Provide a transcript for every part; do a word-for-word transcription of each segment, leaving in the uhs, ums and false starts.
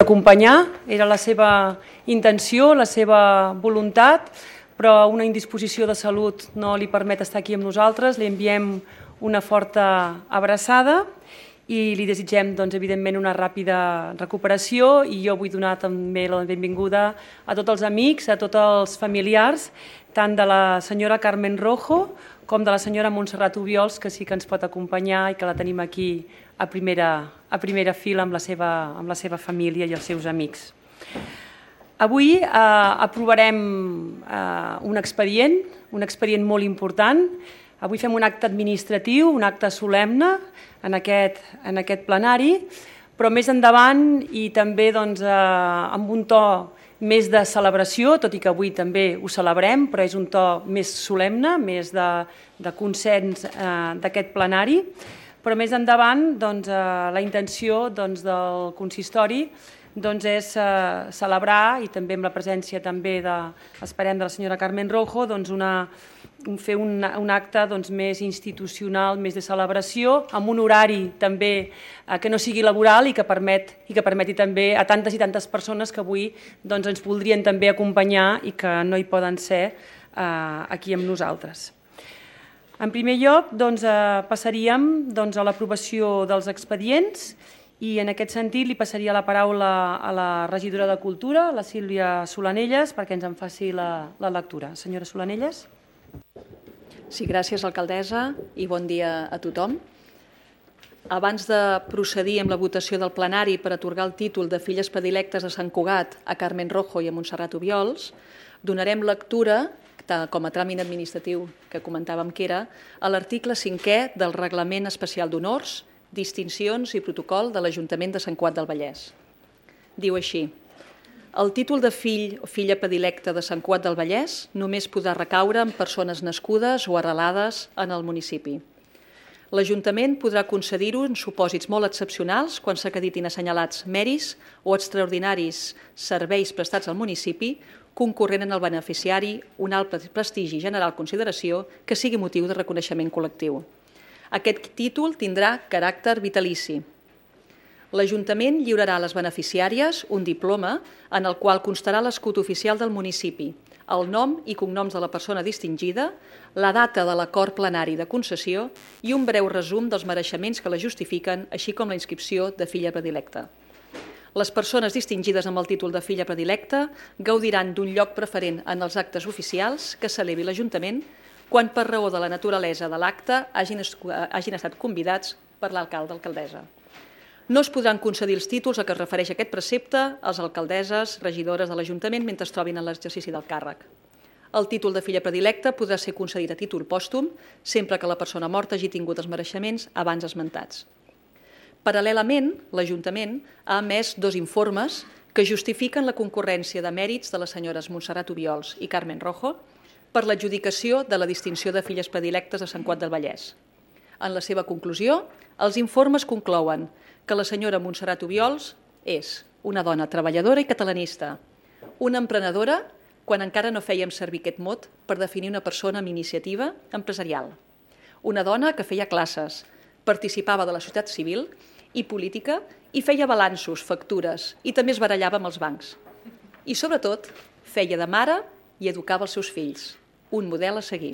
Acompanyar, era la seva intenció, la seva voluntat, però una indisposició de salut no li permet estar aquí amb nosaltres. Li enviem una forta abraçada i li desitgem, doncs, evidentment, una ràpida recuperació, i jo vull donar també la benvinguda a tots els amics, a tots els familiars, tant de la senyora Carmen Rojo com de la senyora Montserrat Obiols, que sí que ens pot acompanyar i que la tenim aquí a primera, a primera fila amb la seva, amb la seva família i els seus amics. Avui eh, aprovarem eh, un expedient, un expedient molt important. Avui fem un acte administratiu, un acte solemne en aquest, en aquest plenari, però més endavant i també doncs, eh, amb un to més de celebració, tot i que avui també ho celebrem, però és un to més solemne, més de, de consens eh, d'aquest plenari. Però més endavant doncs, eh, la intenció doncs, del consistori doncs, és eh, celebrar, i també amb la presència també de, esperem, de la senyora Carmen Rojo, doncs, una, fer un, un acte doncs, més institucional, més de celebració, amb un horari també eh, que no sigui laboral i que, permet, i que permeti també a tantes i tantes persones que avui doncs, ens voldrien també acompanyar i que no hi poden ser eh, aquí amb nosaltres. En primer lloc, doncs, eh, passaríem doncs, a l'aprovació dels expedients i en aquest sentit li passaria la paraula a la regidora de Cultura, la Sílvia Solanelles, perquè ens en faci la, la lectura. Senyora Solanelles. Sí, gràcies, alcaldessa, i bon dia a tothom. Abans de procedir amb la votació del plenari per atorgar el títol de filles predilectes de Sant Cugat a Carmen Rojo i a Montserrat Obiols, donarem lectura, com a tràmit administratiu que comentàvem que era, a l'article cinquè del Reglament Especial d'Honors, Distincions i Protocol de l'Ajuntament de Sant Cugat del Vallès. Diu així: el títol de fill o filla predilecta de Sant Cugat del Vallès només podrà recaure en persones nascudes o arrelades en el municipi. L'Ajuntament podrà concedir-ho en supòsits molt excepcionals quan s'acreditin assenyalats mèrits o extraordinaris serveis prestats al municipi, concorrent en el beneficiari un alt prestigi i general consideració que sigui motiu de reconeixement col·lectiu. Aquest títol tindrà caràcter vitalici. L'Ajuntament lliurarà a les beneficiàries un diploma en el qual constarà l'escut oficial del municipi, el nom i cognoms de la persona distingida, la data de l'acord plenari de concessió i un breu resum dels mereixements que la justifiquen, així com la inscripció de filla predilecta. Les persones distingides amb el títol de filla predilecta gaudiran d'un lloc preferent en els actes oficials que celebri l'Ajuntament quan per raó de la naturalesa de l'acte hagin, hagin estat convidats per l'alcalde o alcaldessa. No es podran concedir els títols a què es refereix aquest precepte als alcaldesses, regidores de l'Ajuntament mentre es trobin en l'exercici del càrrec. El títol de filla predilecta podrà ser concedit a títol pòstum sempre que la persona morta hagi tingut els mereixements abans esmentats. Paral·lelament, l'Ajuntament ha emès dos informes que justifiquen la concurrència de mèrits de les senyores Montserrat Obiols i Carmen Rojo per l'adjudicació de la distinció de filles predilectes de Sant Cugat del Vallès. En la seva conclusió, els informes conclouen que la senyora Montserrat Obiols és una dona treballadora i catalanista, una emprenedora quan encara no fèiem servir aquest mot per definir una persona amb iniciativa empresarial, una dona que feia classes, participava de la societat civil i política i feia balanços, factures i també es barallava amb els bancs. I sobretot feia de mare i educava els seus fills, un model a seguir.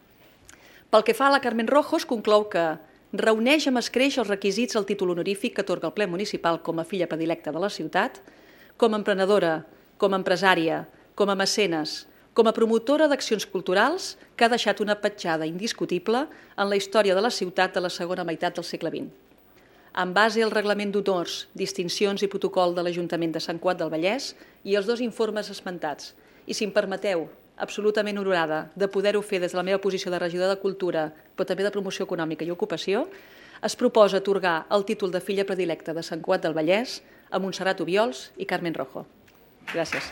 Pel que fa a la Carmen Rojo, es conclou que reuneix amb escreix els requisits al títol honorífic que atorga el ple municipal com a filla predilecta de la ciutat, com a emprenedora, com a empresària, com a mecenes, com a promotora d'accions culturals que ha deixat una petjada indiscutible en la història de la ciutat de la segona meitat del segle vint. En base al Reglament d'Honors, Distincions i Protocol de l'Ajuntament de Sant Cugat del Vallès i els dos informes esmentats, i si em permeteu, absolutament honorada de poder-ho fer des de la meva posició de regidora de Cultura, però també de Promoció Econòmica i Ocupació, es proposa atorgar el títol de filla predilecta de Sant Cugat del Vallès a Montserrat Obiols i Carmen Rojo. Gràcies.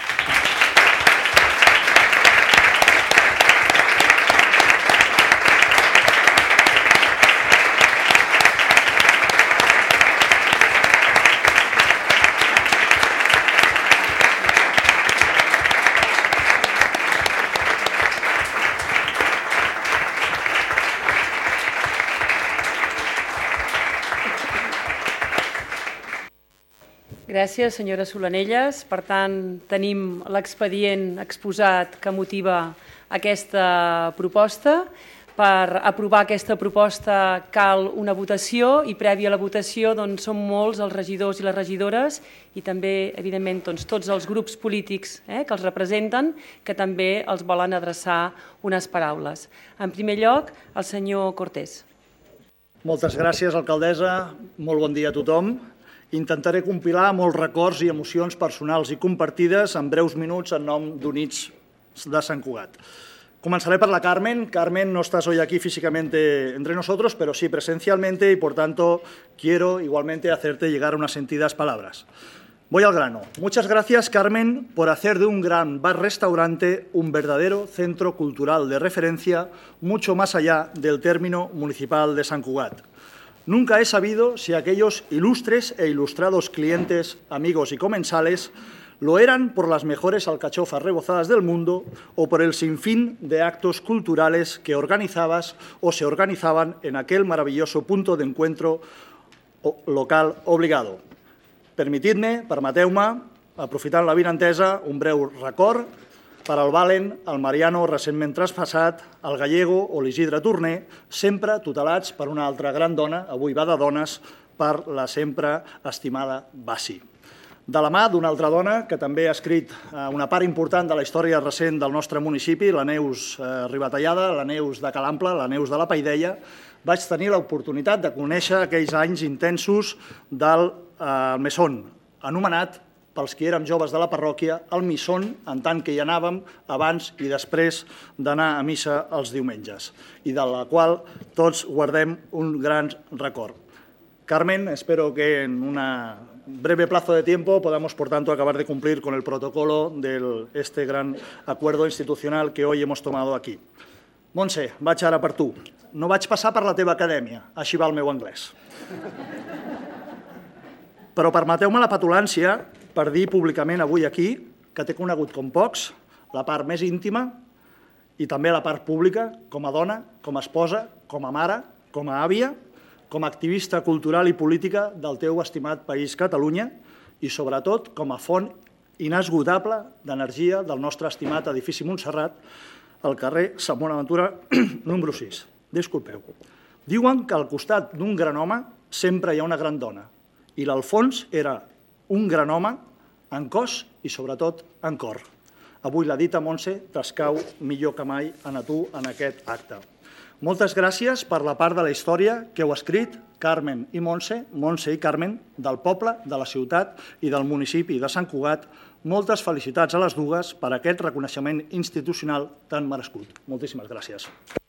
Gràcies, senyora Solanelles. Per tant, tenim l'expedient exposat que motiva aquesta proposta. Per aprovar aquesta proposta cal una votació i prèvia a la votació doncs, són molts els regidors i les regidores i també, evidentment, doncs, tots els grups polítics eh, que els representen que també els volen adreçar unes paraules. En primer lloc, el senyor Cortés. Moltes gràcies, alcaldessa. Molt bon dia a tothom. Intentaré compilar molts records i emocions personals i compartides en breus minuts en nom d'Units de Sant Cugat. Comenzaré por la Carmen. Carmen, no estás hoy aquí físicamente entre nosotros, pero sí presencialmente y, por tanto, quiero igualmente hacerte llegar unas sentidas palabras. Voy al grano. Muchas gracias, Carmen, por hacer de un gran bar-restaurante un verdadero centro cultural de referencia, mucho más allá del término municipal de Sant Cugat. Nunca he sabido si aquellos ilustres e ilustrados clientes, amigos y comensales lo eran por las mejores alcachofas rebozadas del mundo o por el sinfín de actos culturales que organizabas o se organizaban en aquel maravilloso punto de encuentro local obligado. Permitid-me, permeteu-me, aprofitant la vinentesa, un breu record per al Valen, el Mariano recentment traspassat, el Gallego o l'Isidre Torner, sempre tutelats per una altra gran dona, avui va de dones, per la sempre estimada Bassi. De la mà d'una altra dona que també ha escrit una part important de la història recent del nostre municipi, la Neus Ribatallada, la Neus de Calample, la Neus de la Paideia, vaig tenir l'oportunitat de conèixer aquells anys intensos del Mesón, anomenat pels que érem joves de la parròquia, el Misón, en tant que hi anàvem abans i després d'anar a missa els diumenges, i de la qual tots guardem un gran record. Carmen, espero que en una breve plazo de tiempo podamos, por tanto, acabar de cumplir con el protocolo de este gran acuerdo institucional que hoy hemos tomado aquí. Montse, vaig ara per tu. No vaig passar per la teva acadèmia, així va el meu anglès. Però permeteu-me la petulància per dir públicament avui aquí que t'he conegut com pocs, la part més íntima i també la part pública, com a dona, com a esposa, com a mare, com a àvia, com a activista cultural i política del teu estimat país Catalunya i, sobretot, com a font inesgotable d'energia del nostre estimat edifici Montserrat al carrer Sant Bonaventura número sis. Disculpeu. Diuen que al costat d'un gran home sempre hi ha una gran dona i l'Alfons era un gran home en cos i, sobretot, en cor. Avui la dita Montse t'escau millor que mai a tu en aquest acte. Moltes gràcies per la part de la història que heu escrit, Carmen i Montse, Montse i Carmen, del poble, de la ciutat i del municipi de Sant Cugat. Moltes felicitats a les dues per aquest reconeixement institucional tan merescut. Moltíssimes gràcies.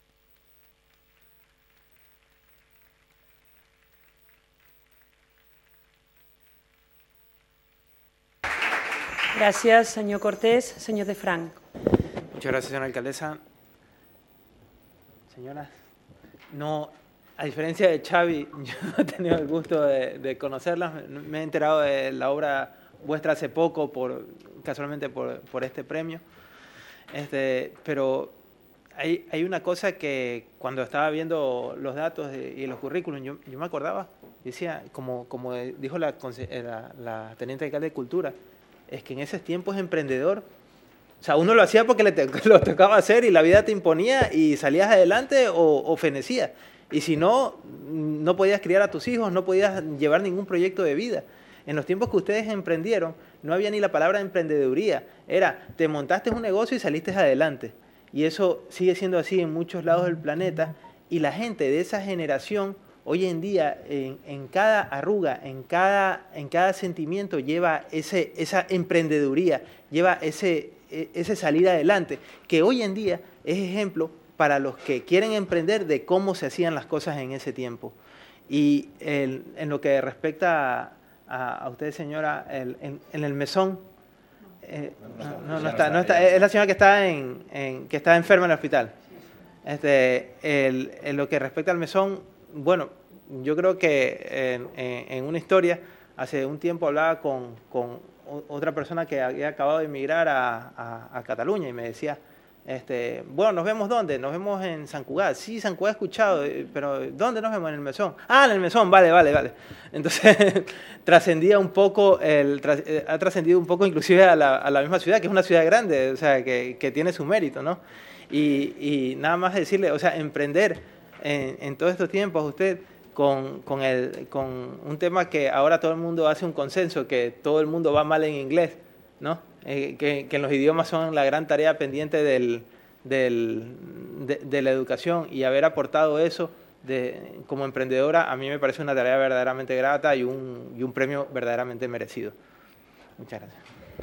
Gracias, señor Cortés. Señor de Frank. Muchas gracias, señora alcaldesa. Señora, no, a diferencia de Xavi, yo no he tenido el gusto de, de conocerla. Me he enterado de la obra vuestra hace poco, por, casualmente por, por este premio. Este, pero hay, hay una cosa que cuando estaba viendo los datos de, y los currículums, yo, yo me acordaba, decía, como, como dijo la, la, la teniente alcalde de Cultura, es que en esos tiempos emprendedor, o sea, uno lo hacía porque le te, lo tocaba hacer y la vida te imponía y salías adelante o, o fenecías. Y si no, no podías criar a tus hijos, no podías llevar ningún proyecto de vida. En los tiempos que ustedes emprendieron, no había ni la palabra emprendeduría. Era, te montaste un negocio y saliste adelante. Y eso sigue siendo así en muchos lados del planeta. Y la gente de esa generación, hoy en día, en, en cada arruga, en cada, en cada sentimiento, lleva ese, esa emprendeduría, lleva ese... ese salir adelante, que hoy en día es ejemplo para los que quieren emprender de cómo se hacían las cosas en ese tiempo. Y el, en lo que respecta a, a usted, señora, el, en, en el mesón, eh, no, no, no está, no está, es la señora que está, en, en, que está enferma en el hospital. Este, el, en lo que respecta al mesón, bueno, yo creo que en, en, en una historia, hace un tiempo hablaba con, con otra persona que había acabado de emigrar a, a, a Cataluña y me decía, Este, bueno, ¿nos vemos dónde? Nos vemos en San Cugat. Sí, San Cugat he escuchado, pero ¿dónde nos vemos? En el Mesón. Ah, en el Mesón, vale, vale, vale. Entonces, trascendía un poco, el, ha trascendido un poco inclusive a la, a la misma ciudad, que es una ciudad grande, o sea, que, que tiene su mérito, ¿no? Y, y nada más decirle, o sea, emprender en, en todos estos tiempos, usted, con, con, el, con un tema que ahora todo el mundo hace un consenso, que todo el mundo va mal en inglés, ¿no? Eh, que, que los idiomas son la gran tarea pendiente del, del, de, de la educación, y haber aportado eso de, como emprendedora, a mí me parece una tarea verdaderamente grata y un, y un premio verdaderamente merecido. Muchas gracias.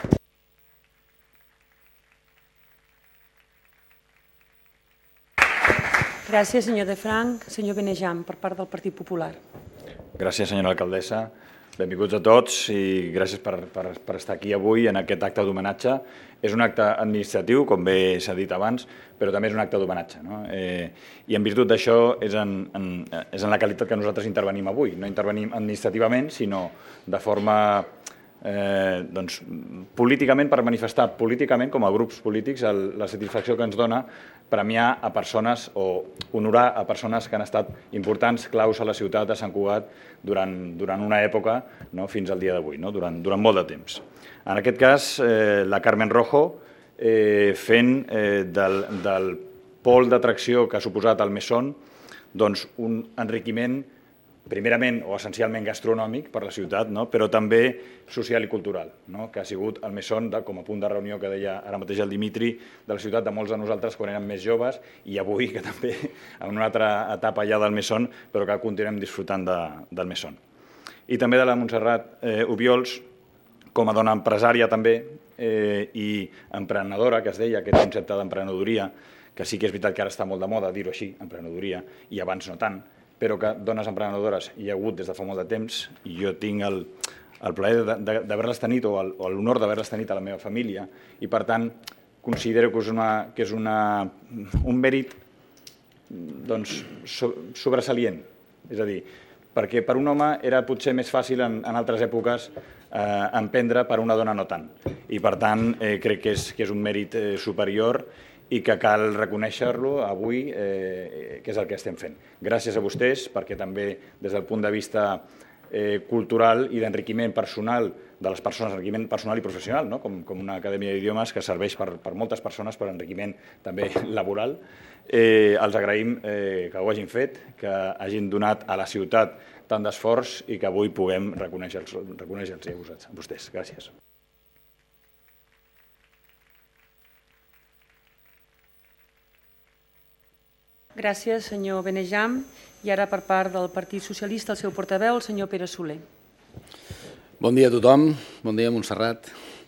Gràcies, senyor De Frank. Senyor Benejam, per part del Partit Popular. Gràcies, senyora alcaldessa. Benvinguts a tots i gràcies per, per, per estar aquí avui en aquest acte d'homenatge. És un acte administratiu, com bé s'ha dit abans, però també és un acte d'homenatge, no? Eh, I en virtut d'això és, en, en, és en la qualitat que nosaltres intervenim avui. No intervenim administrativament, sinó de forma eh, doncs, políticament, per manifestar políticament, com a grups polítics, el, la satisfacció que ens dona premiar a persones o honorar a persones que han estat importants, claus a la ciutat de Sant Cugat durant, durant una època, no, fins al dia d'avui, no, durant, durant molt de temps. En aquest cas, eh, la Carmen Rojo, eh, fent eh, del, del pol d'atracció que ha suposat el Mesón, doncs un enriquiment primerament o essencialment gastronòmic per la ciutat, no? Però també social i cultural, no? Que ha sigut el Mesón de, com a punt de reunió que deia ara mateix el Dimitri, de la ciutat de molts de nosaltres quan érem més joves i avui que també en una altra etapa ja del Mesón, però que continuem disfrutant de, del Mesón. I també de la Montserrat eh, Obiols, com a dona empresària també eh, i emprenedora, que es deia aquest concepte d'emprenedoria, que sí que és veritat que ara està molt de moda dir-ho així, emprenedoria, i abans no tant, però que dones emprenedores hi ha hagut des de fa molt de temps i jo tinc el, el plaer d'haver-les tenit o l'honor d'haver-les tenit a la meva família i, per tant, considero que és, una, que és una, un mèrit doncs, sobresalient. És a dir, perquè per un home era potser més fàcil en, en altres èpoques eh, emprendre, per una dona no tant. I, per tant, eh, crec que és, que és un mèrit eh, superior i que cal reconèixer-lo avui, eh, que és el que estem fent. Gràcies a vostès, perquè també des del punt de vista eh, cultural i d'enriquiment personal de les persones, enriquiment personal i professional, no? com, com una acadèmia d'idiomes que serveix per, per moltes persones, per enriquiment també laboral, eh, els agraïm eh, que ho hagin fet, que hagin donat a la ciutat tant d'esforç i que avui puguem reconèixer-los reconèixer a vostès. Gràcies. Gràcies, senyor Benejam. I ara, per part del Partit Socialista, el seu portaveu, el senyor Pere Soler. Bon dia a tothom. Bon dia, Montserrat.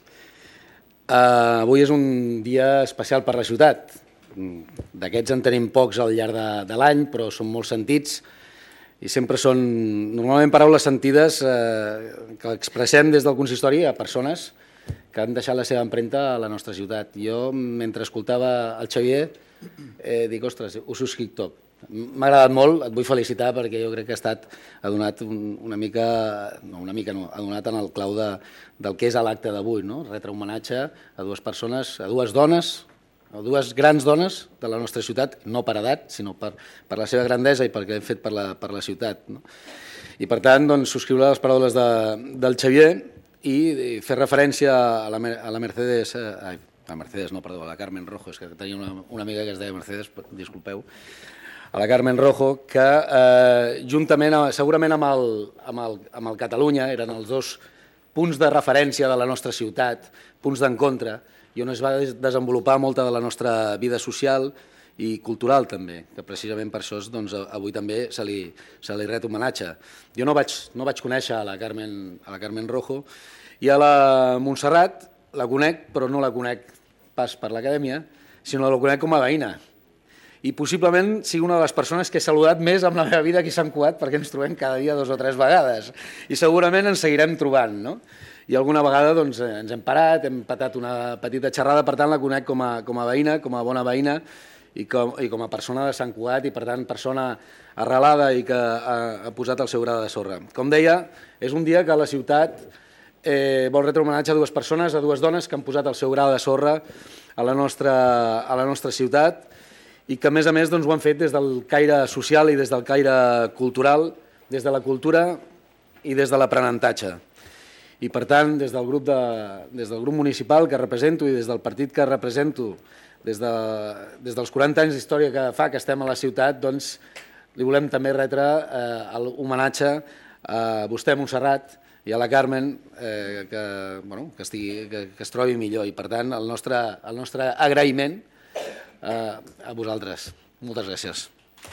Uh, avui és un dia especial per la ciutat. D'aquests en tenim pocs al llarg de, de l'any, però són molt sentits i sempre són normalment paraules sentides eh, que expressem des del consistori a persones que han deixat la seva empremta a la nostra ciutat. Jo, mentre escoltava el Xavier, Eh, dic, ostres, ho subscric tot. M'ha agradat molt, et vull felicitar perquè jo crec que ha estat, ha donat un, una mica, no una mica no, ha donat en el clau de, del que és l'acte d'avui, no? Retre homenatge a dues persones, a dues dones, a dues grans dones de la nostra ciutat, no per edat, sinó per, per la seva grandesa i perquè l'hem fet per la, per la ciutat, no? I per tant, doncs, subscriure les paraules de, del Xavier i, i fer referència a la, a la Mercedes, eh, ai, a Mercedes, no, perdó, a la Carmen Rojo, és que tenia una, una amiga que es deia Mercedes, disculpeu, a la Carmen Rojo, que eh, juntament, segurament amb el, amb, el, amb el Catalunya, eren els dos punts de referència de la nostra ciutat, punts d'encontre, i on es va desenvolupar molta de la nostra vida social i cultural també, que precisament per això doncs, avui també se li, se li ret homenatge. Jo no vaig, no vaig conèixer a la, Carmen, a la Carmen Rojo i a la Montserrat la conec, però no la conec pas per l'acadèmia, sinó la conec com a veïna. I possiblement sigui una de les persones que he saludat més amb la meva vida aquí a Sant Cugat, perquè ens trobem cada dia dos o tres vegades. I segurament ens seguirem trobant, no? I alguna vegada doncs, ens hem parat, hem patat una petita xerrada, per tant la conec com a, com a veïna, com a bona veïna, i com, i com a persona de Sant Cugat, i per tant persona arrelada i que ha, ha posat el seu gra de sorra. Com deia, és un dia que a la ciutat Eh, vol retre homenatge a dues persones, a dues dones que han posat el seu grau de sorra a la nostra, a la nostra ciutat i que, a més a més, doncs, ho han fet des del caire social i des del caire cultural, des de la cultura i des de l'aprenentatge. I, per tant, des del grup, de, des del grup municipal que represento i des del partit que represento, des, de, des dels quaranta anys d'història que fa que estem a la ciutat, doncs, li volem també retre eh, l'homenatge a vostè, Montserrat, i a la Carmen, eh, que, bueno, que, estigui, que, que es trobi millor. I, per tant, el nostre, el nostre agraïment eh, a vosaltres. Moltes gràcies.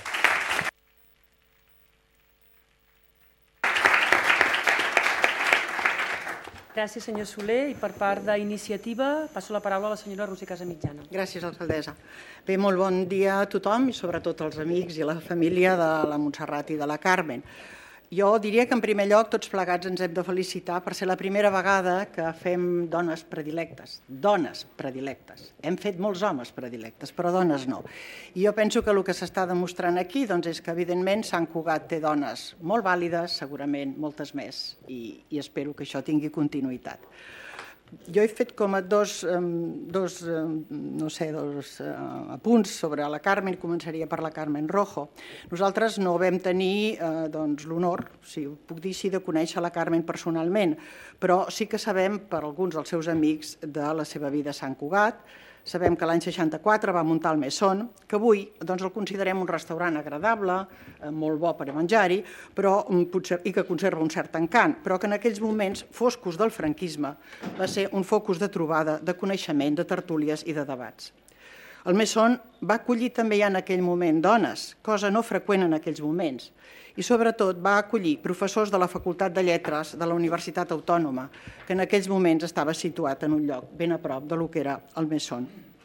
Gràcies, senyor Soler. I per part d'Iniciativa passo la paraula a la senyora Roser Casamitjana. Gràcies, alcaldessa. Bé, molt bon dia a tothom i sobretot als amics i a la família de la Montserrat i de la Carmen. Jo diria que, en primer lloc, tots plegats ens hem de felicitar per ser la primera vegada que fem dones predilectes. Dones predilectes. Hem fet molts homes predilectes, però dones no. I jo penso que el que s'està demostrant aquí doncs, és que, evidentment, Sant Cugat té dones molt vàlides, segurament moltes més, i, i espero que això tingui continuïtat. Jo he fet com a dos, dos, no sé, dos apunts sobre la Carmen, començaria per la Carmen Rojo. Nosaltres no vam tenir doncs, l'honor, si ho puc dir així, de conèixer la Carmen personalment, però sí que sabem per alguns dels seus amics de la seva vida a Sant Cugat. Sabem que l'any seixanta-quatre va muntar el Mesón, que avui doncs, el considerem un restaurant agradable, molt bo per a menjar-hi, però potser, i que conserva un cert encant, però que en aquells moments foscos del franquisme va ser un focus de trobada, de coneixement, de tertúlies i de debats. El Mesón va acollir també ja en aquell moment dones, cosa no freqüent en aquells moments, i sobretot va acollir professors de la Facultat de Lletres de la Universitat Autònoma, que en aquells moments estava situat en un lloc ben a prop del que era el Mesón.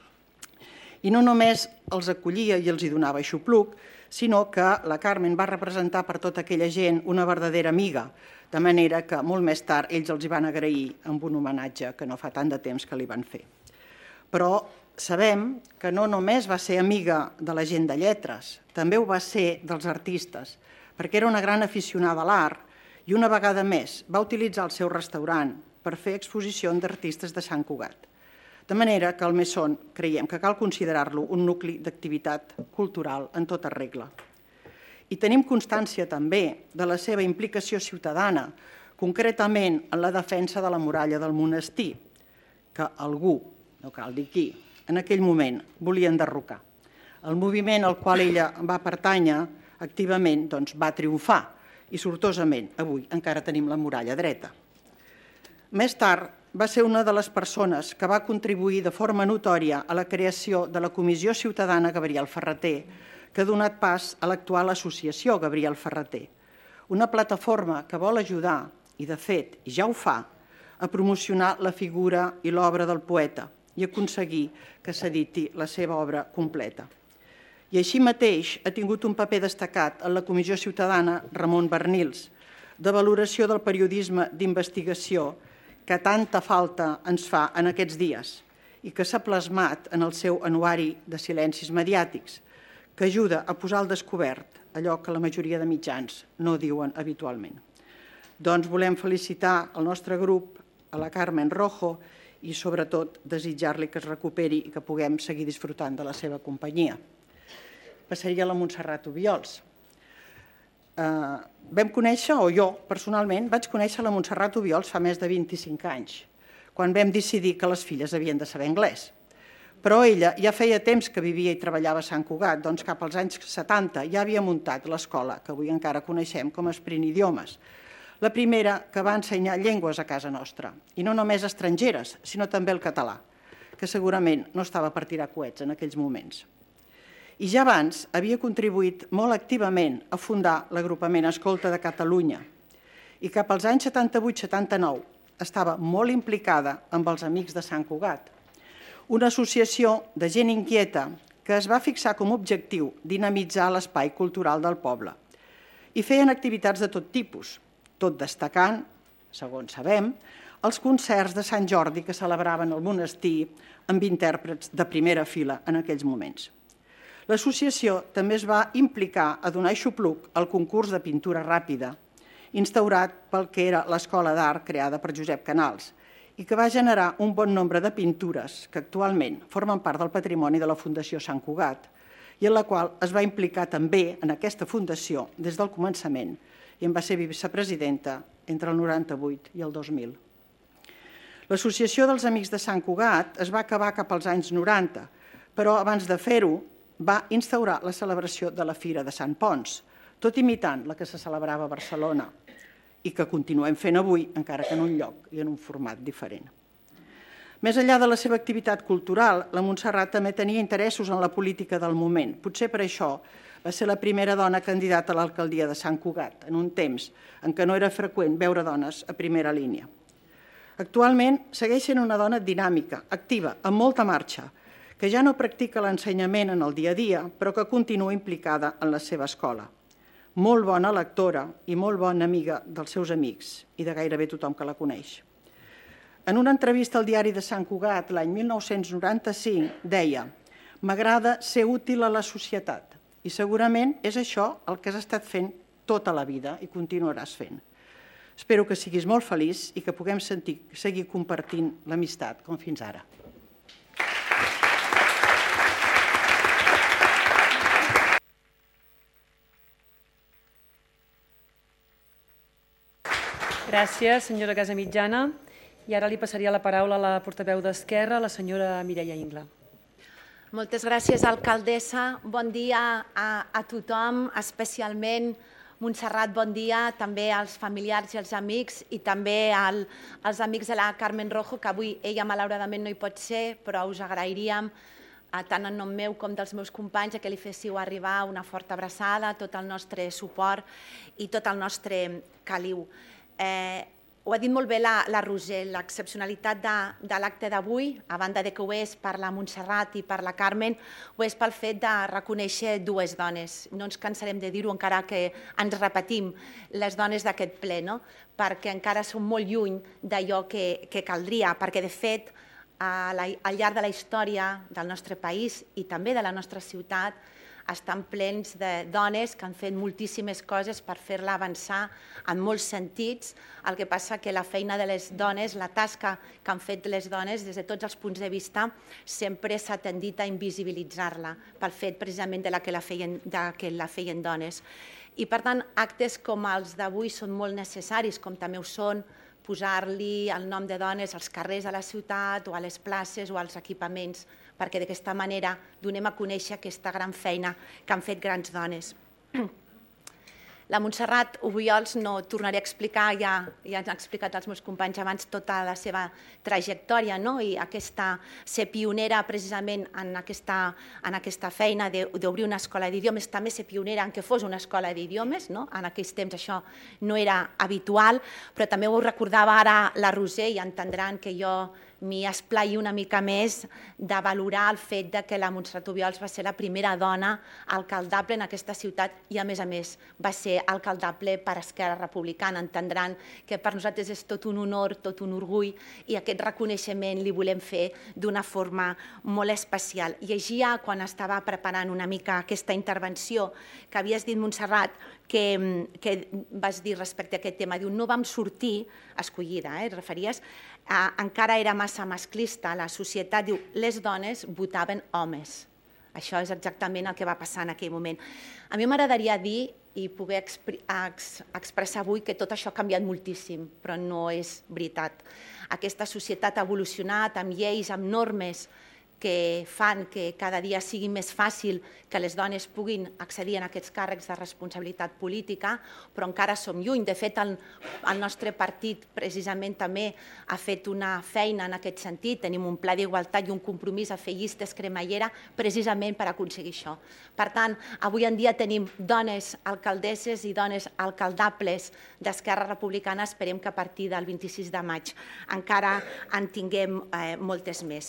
I no només els acollia i els hi donava aixopluc, sinó que la Carmen va representar per tota aquella gent una verdadera amiga, de manera que molt més tard ells els hi van agrair amb un homenatge que no fa tant de temps que li van fer. Però sabem que no només va ser amiga de la gent de lletres, també ho va ser dels artistes, perquè era una gran aficionada a l'art i una vegada més va utilitzar el seu restaurant per fer exposicions d'artistes de Sant Cugat. De manera que el Mesón creiem que cal considerar-lo un nucli d'activitat cultural en tota regla. I tenim constància també de la seva implicació ciutadana, concretament en la defensa de la muralla del monestir, que algú, no cal dir qui, en aquell moment volia enderrocar. El moviment al qual ella va pertànyer activament doncs, va triomfar i sortosament avui encara tenim la muralla dreta. Més tard va ser una de les persones que va contribuir de forma notòria a la creació de la Comissió Ciutadana Gabriel Ferrater, que ha donat pas a l'actual Associació Gabriel Ferrater, una plataforma que vol ajudar, i de fet ja ho fa, a promocionar la figura i l'obra del poeta i aconseguir que s'editi la seva obra completa. I així mateix ha tingut un paper destacat en la Comissió Ciutadana Ramon Bernils, de valoració del periodisme d'investigació que tanta falta ens fa en aquests dies i que s'ha plasmat en el seu anuari de silencis mediàtics, que ajuda a posar al descobert allò que la majoria de mitjans no diuen habitualment. Doncs volem felicitar el nostre grup, a la Carmen Rojo, i sobretot desitjar-li que es recuperi i que puguem seguir disfrutant de la seva companyia. Passaria a la Montserrat Obiols. Uh, vam conèixer, o jo personalment, vaig conèixer la Montserrat Obiols fa més de vint-i-cinc anys, quan vam decidir que les filles havien de saber anglès. Però ella ja feia temps que vivia i treballava a Sant Cugat, doncs cap als anys setanta ja havia muntat l'escola, que avui encara coneixem com a Esprint Idiomes, la primera que va ensenyar llengües a casa nostra, i no només estrangeres, sinó també el català, que segurament no estava per tirar coets en aquells moments. I ja abans havia contribuït molt activament a fundar l'agrupament Escolta de Catalunya i cap als anys setanta-vuit setanta-nou estava molt implicada amb els Amics de Sant Cugat, una associació de gent inquieta que es va fixar com a objectiu dinamitzar l'espai cultural del poble. I feien activitats de tot tipus, tot destacant, segons sabem, els concerts de Sant Jordi que celebraven al monestir amb intèrprets de primera fila en aquells moments. L'associació també es va implicar a donar aixopluc al concurs de pintura ràpida, instaurat pel que era l'Escola d'Art creada per Josep Canals, i que va generar un bon nombre de pintures que actualment formen part del patrimoni de la Fundació Sant Cugat i en la qual es va implicar també en aquesta fundació des del començament i en va ser vicepresidenta entre el noranta-vuit i el dos mil. L'Associació dels Amics de Sant Cugat es va acabar cap als anys noranta, però abans de fer-ho va instaurar la celebració de la Fira de Sant Ponç, tot imitant la que se celebrava a Barcelona i que continuem fent avui, encara que en un lloc i en un format diferent. Més enllà de la seva activitat cultural, la Montserrat també tenia interessos en la política del moment. Potser per això va ser la primera dona candidata a l'alcaldia de Sant Cugat, en un temps en què no era freqüent veure dones a primera línia. Actualment segueix sent una dona dinàmica, activa, amb molta marxa, que ja no practica l'ensenyament en el dia a dia, però que continua implicada en la seva escola. Molt bona lectora i molt bona amiga dels seus amics i de gairebé tothom que la coneix. En una entrevista al diari de Sant Cugat l'any mil nou-cents noranta-cinc deia: «M'agrada ser útil a la societat i segurament és això el que has estat fent tota la vida i continuaràs fent. Espero que siguis molt feliç i que puguem sentir, seguir compartint l'amistat com fins ara». Gràcies, senyora Casamitjana. I ara li passaria la paraula a la portaveu d'Esquerra, la senyora Mireia Ingla. Moltes gràcies, alcaldessa. Bon dia a, a tothom, especialment Montserrat, bon dia també als familiars i als amics i també al, als amics de la Carmen Rojo, que avui ella malauradament no hi pot ser, però us agrairíem, tant en nom meu com dels meus companys, que li féssiu arribar una forta abraçada, tot el nostre suport i tot el nostre caliu. Eh, ho ha dit molt bé la, la Roser, l'excepcionalitat de, de l'acte d'avui, a banda de que ho és per la Montserrat i per la Carmen, ho és pel fet de reconèixer dues dones. No ens cansarem de dir-ho, encara que ens repetim les dones d'aquest ple, no? Perquè encara som molt lluny d'allò que, que caldria, perquè de fet, a la, al llarg de la història del nostre país i també de la nostra ciutat, estan plens de dones que han fet moltíssimes coses per fer-la avançar en molts sentits. El que passa que la feina de les dones, la tasca que han fet les dones des de tots els punts de vista, sempre s'ha tendit a invisibilitzar-la pel fet precisament de la que la feien, de que la feien dones. I per tant, actes com els d'avui són molt necessaris, com també ho són posar-li el nom de dones als carrers de la ciutat o a les places o als equipaments, perquè d'aquesta manera donem a conèixer aquesta gran feina que han fet grans dones. La Montserrat Obiols no tornaré a explicar, ja, ja han explicat els meus companys abans tota la seva trajectòria, no? I aquesta, ser pionera precisament en aquesta, en aquesta feina d'obrir una escola d'idiomes, també ser pionera en que fos una escola d'idiomes, no? En aquells temps això no era habitual, però també ho recordava ara la Roser i entendran que jo m'hi esplai una mica més de valorar el fet que la Montserrat Obiols va ser la primera dona alcaldable en aquesta ciutat i, a més a més, va ser alcaldable per Esquerra Republicana. Entendran que per nosaltres és tot un honor, tot un orgull i aquest reconeixement li volem fer d'una forma molt especial. Llegia, quan estava preparant una mica aquesta intervenció, que havies dit, Montserrat, que, que vas dir respecte a aquest tema, diu, no vam sortir, escollida, eh, et referies, eh, encara era massa masclista, la societat, diu, les dones votaven homes. Això és exactament el que va passar en aquell moment. A mi m'agradaria dir i poder expri ex expressar avui que tot això ha canviat moltíssim, però no és veritat. Aquesta societat ha evolucionat amb lleis, amb normes, que fan que cada dia sigui més fàcil que les dones puguin accedir a aquests càrrecs de responsabilitat política, però encara som lluny. De fet, el, el nostre partit precisament també ha fet una feina en aquest sentit. Tenim un pla d'igualtat i un compromís a fer llistes cremallera precisament per aconseguir això. Per tant, avui en dia tenim dones alcaldesses i dones alcaldables d'Esquerra Republicana. Esperem que a partir del vint-i-sis de maig encara en tinguem eh, moltes més.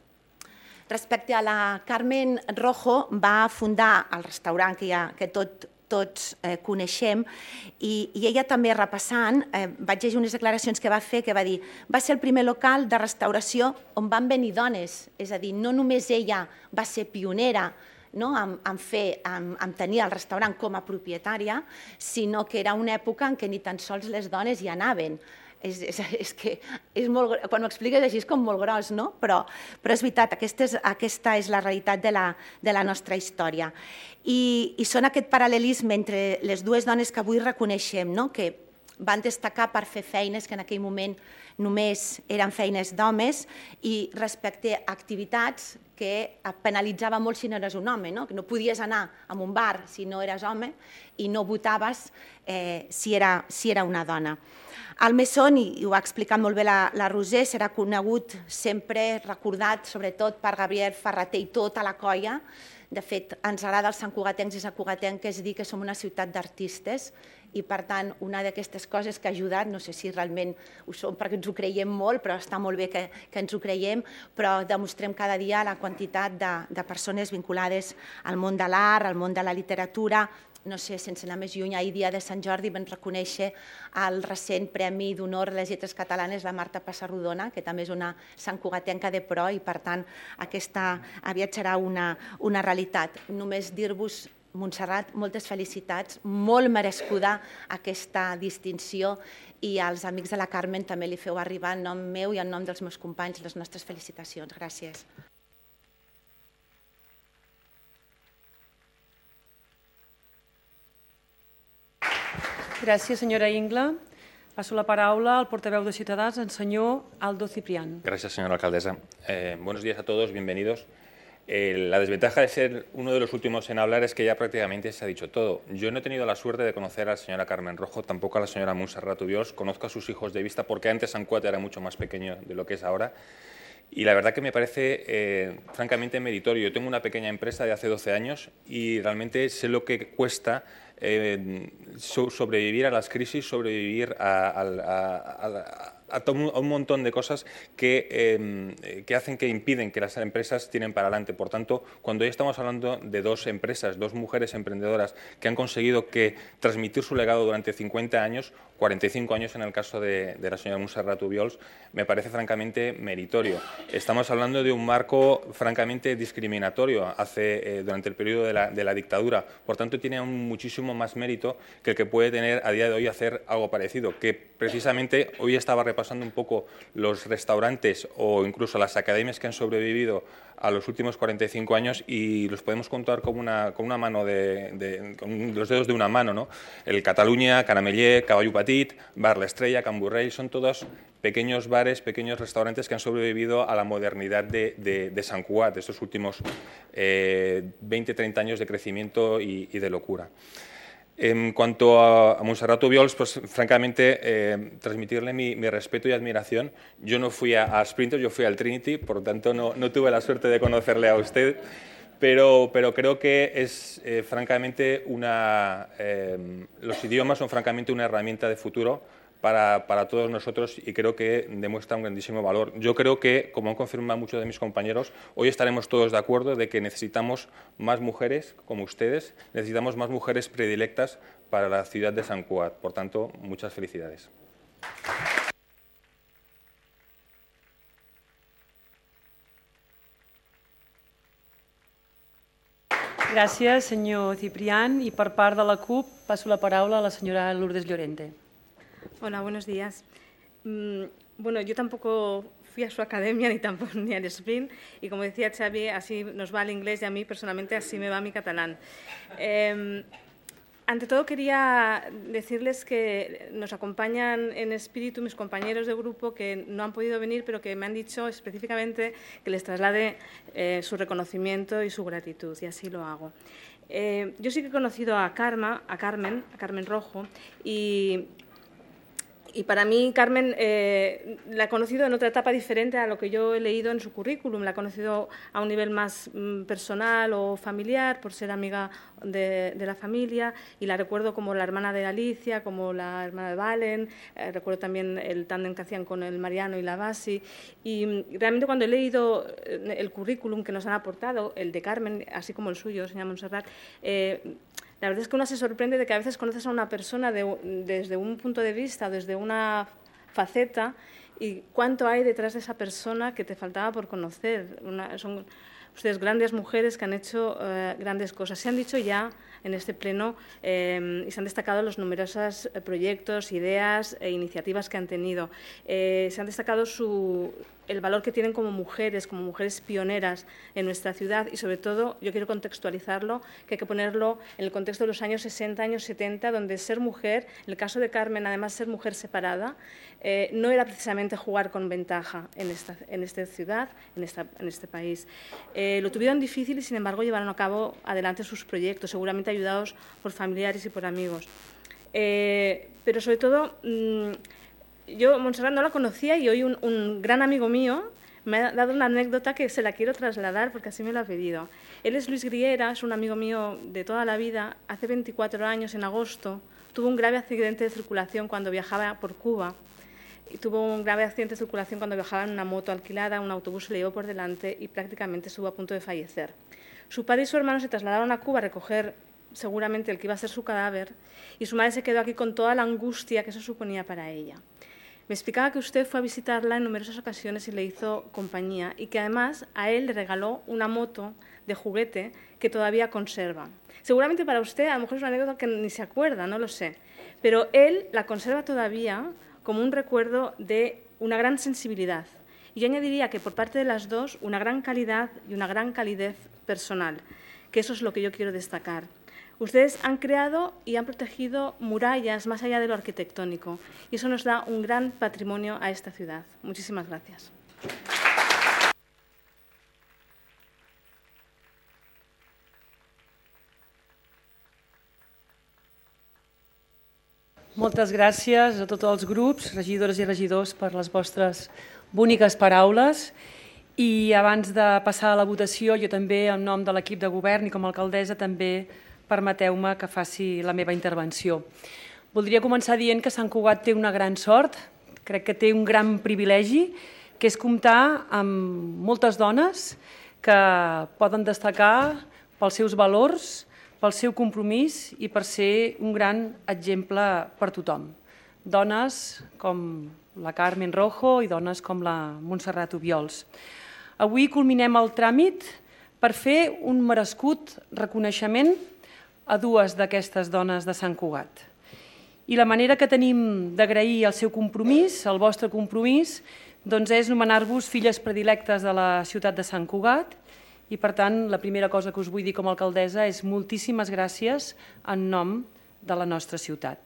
Respecte a la Carmen Rojo, va fundar el restaurant que, ja, que tot, tots eh, coneixem i, i ella també repassant, eh, vaig llegir unes declaracions que va fer que va dir va ser el primer local de restauració on van venir dones, és a dir, no només ella va ser pionera no? en, en, fer, en, en tenir el restaurant com a propietària, sinó que era una època en què ni tan sols les dones hi anaven. És, és, és que és molt, quan ho expliques així és com molt gros, no? Però, però és veritat, aquesta és, aquesta és la realitat de la, de la nostra història. I, I són aquest paral·lelisme entre les dues dones que avui reconeixem, no? Que van destacar per fer feines que en aquell moment només eren feines d'homes i respecte a activitats que penalitzava molt si no eres un home, no? Que no podies anar a un bar si no eres home i no votaves eh, si, era, si era una dona. El Mesón, i ho ha explicat molt bé la, la Roser, serà conegut sempre, recordat sobretot per Gabriel Ferrater i tota la colla. De fet, ens agrada als santcugatencs i santcugatenques dir que som una ciutat d'artistes i, per tant, una d'aquestes coses que ha ajudat, no sé si realment ho som perquè ens ho creiem molt, però està molt bé que, que ens ho creiem, però demostrem cada dia la quantitat de, de persones vinculades al món de l'art, al món de la literatura. No sé, sense anar més lluny, ahir dia de Sant Jordi vam reconèixer el recent Premi d'Honor de les Lletres Catalanes, la Marta Passarrodona, que també és una santcugatenca de pro i, per tant, aquesta aviat serà una, una realitat. Només dir-vos, Montserrat, moltes felicitats, molt merescuda aquesta distinció i als amics de la Carmen també li feu arribar en nom meu i en nom dels meus companys les nostres felicitacions. Gràcies. Gràcies, senyora Ingla. Passo la paraula al portaveu de Ciutadans, el senyor Aldo Ciprián. Gracias, señora alcaldesa. Eh, buenos días a todos, bienvenidos. Eh, la desventaja de ser uno de los últimos en hablar es que ya prácticamente se ha dicho todo. Yo no he tenido la suerte de conocer a la señora Carmen Rojo, tampoco a la señora Montserrat Obiols. Conozco a sus hijos de vista porque antes Sant Cugat era mucho más pequeño de lo que es ahora. Y la verdad que me parece eh, francamente meritorio. Yo tengo una pequeña empresa de hace doce años y realmente sé lo que cuesta eh, so, sobrevivir a las crisis, sobrevivir a, a, a, a, a un montón de cosas que, eh, que hacen, que impiden que las empresas tiren para adelante. Por tanto, cuando hoy estamos hablando de dos empresas, dos mujeres emprendedoras que han conseguido que transmitir su legado durante cincuenta años, cuarenta y cinco años en el caso de, de la señora Montserrat Obiols, me parece francamente meritorio. Estamos hablando de un marco francamente discriminatorio hace, eh, durante el periodo de la, de la dictadura. Por tanto, tiene un muchísimo más mérito que el que puede tener a día de hoy hacer algo parecido, que precisamente hoy estaba repasando un poco los restaurantes o incluso las academias que han sobrevivido a los últimos cuarenta y cinco años y los podemos contar con una, con una mano de, de con los dedos de una mano, ¿no? El Cataluña, Caramellé, Caballo Petit, Bar La Estrella, Can Borrell, son todos pequeños bares, pequeños restaurantes que han sobrevivido a la modernidad de, de, de Sant Cugat, de estos últimos eh, veinte, treinta años de crecimiento y, y de locura. En cuanto a, a Montserrat Obiols, pues francamente eh, transmitirle mi, mi respeto y admiración. Yo no fui a, a Sprinter, yo fui al Trinity, por lo tanto no, no tuve la suerte de conocerle a usted, pero, pero creo que es eh, francamente una, eh, los idiomas son francamente una herramienta de futuro Para, para todos nosotros y creo que demuestra un grandísimo valor. Yo creo que, como han confirmado muchos de mis compañeros, hoy estaremos todos de acuerdo de que necesitamos más mujeres como ustedes, necesitamos más mujeres predilectas para la ciudad de Sant Cugat. Por tanto, muchas felicidades. Gràcies, senyor Ciprián. I per part de la CUP passo la paraula a la senyora Lourdes Llorente. Hola, buenos días. Mm, bueno, yo tampoco fui a su academia ni tampoco ni al sprint y como decía Xavi, así nos va el inglés y a mí personalmente así me va mi catalán. Eh, ante todo quería decirles que nos acompañan en espíritu mis compañeros de grupo que no han podido venir pero que me han dicho específicamente que les traslade eh, su reconocimiento y su gratitud y así lo hago. Eh, yo sí que he conocido a, Karma, a Carmen, a Carmen Rojo y... Y para mí, Carmen, eh, la he conocido en otra etapa diferente a lo que yo he leído en su currículum. La he conocido a un nivel más mm, personal o familiar, por ser amiga de, de la familia, y la recuerdo como la hermana de Alicia, como la hermana de Valen, eh, recuerdo también el tándem que hacían con el Mariano y la Basi. Y mm, realmente cuando he leído el currículum que nos han aportado, el de Carmen, así como el suyo, señora Montserrat, eh, la verdad es que uno se sorprende de que a veces conoces a una persona de, desde un punto de vista, desde una faceta, y cuánto hay detrás de esa persona que te faltaba por conocer. Una, son ustedes grandes mujeres que han hecho eh, grandes cosas. Se han dicho ya en este pleno eh, y se han destacado los numerosos proyectos, ideas e iniciativas que han tenido. Eh, se han destacado su, el valor que tienen como mujeres, como mujeres pioneras en nuestra ciudad y, sobre todo, yo quiero contextualizarlo, que hay que ponerlo en el contexto de los años sesenta, años setenta, donde ser mujer, en el caso de Carmen, además ser mujer separada, eh, no era precisamente jugar con ventaja en esta, en esta ciudad, en, esta, en este país. Eh, lo tuvieron difícil y, sin embargo, llevaron a cabo adelante sus proyectos, seguramente ayudados por familiares y por amigos. Eh, pero, sobre todo, mmm, yo Montserrat no la conocía y hoy un, un gran amigo mío me ha dado una anécdota que se la quiero trasladar porque así me lo ha pedido. Él es Luis Griera, es un amigo mío de toda la vida. Hace veinticuatro años, en agosto, tuvo un grave accidente de circulación cuando viajaba por Cuba. Y tuvo un grave accidente de circulación cuando viajaba en una moto alquilada, un autobús se le llevó por delante y prácticamente estuvo a punto de fallecer. Su padre y su hermano se trasladaron a Cuba a recoger seguramente el que iba a ser su cadáver y su madre se quedó aquí con toda la angustia que eso suponía para ella. Me explicaba que usted fue a visitarla en numerosas ocasiones y le hizo compañía y que además a él le regaló una moto de juguete que todavía conserva. Seguramente para usted a lo mejor es una anécdota que ni se acuerda, no lo sé, pero él la conserva todavía como un recuerdo de una gran sensibilidad. Y yo añadiría que por parte de las dos una gran calidad y una gran calidez personal, que eso es lo que yo quiero destacar. Ustedes han creado y han protegido murallas más allá de lo arquitectónico y eso nos da un gran patrimonio a esta ciudad. Muchísimas gracias. Moltes gràcies a tots els grups, regidores i regidors, per les vostres boniques paraules. I abans de passar a la votació, jo també, en nom de l'equip de govern i com a alcaldessa, també permeteu-me que faci la meva intervenció. Voldria començar dient que Sant Cugat té una gran sort, crec que té un gran privilegi, que és comptar amb moltes dones que poden destacar pels seus valors, pel seu compromís i per ser un gran exemple per tothom. Dones com la Carmen Rojo i dones com la Montserrat Obiols. Avui culminem el tràmit per fer un merescut reconeixement a dues d'aquestes dones de Sant Cugat. I la manera que tenim d'agrair el seu compromís, el vostre compromís, doncs és nomenar-vos filles predilectes de la ciutat de Sant Cugat i, per tant, la primera cosa que us vull dir com a alcaldessa és moltíssimes gràcies en nom de la nostra ciutat.